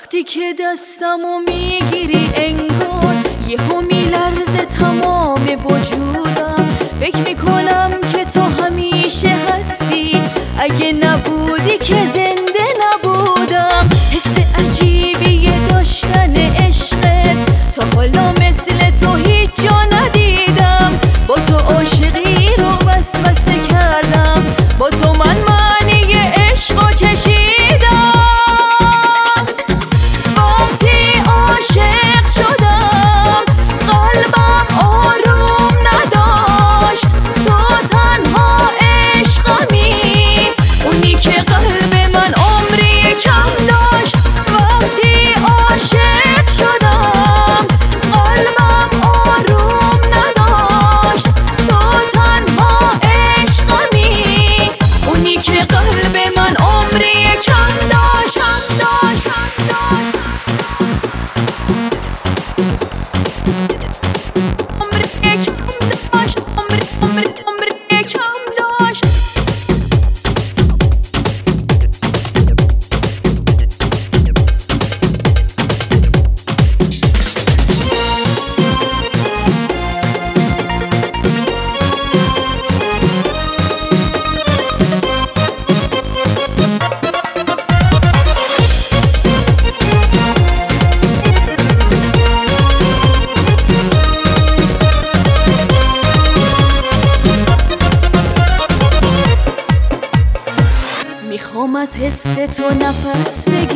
وقتی که دستمو میگیری انگار یهو میلرزه تمام وجودم. فکر میکنم که تو همیشه هستی، اگه نبودی که زنده نبودم. حس عجیبیه داشتن عشقت، تا حالا مثل تو هیچ جا ندیدم. با تو عاشقی رو وسوسه کردم، با تو من معنی عشقو چشیدم. وقتی عاشق شدم قلبم آروم نداشت، تو تنها عشقمی، اونی که قلب من عمری کم داشت. وقتی عاشق شدم قلبم آروم نداشت، تو تنها عشقمی، اونی که قلب من عمری کم داشت. میخوام از حس تو نفس بگیرم،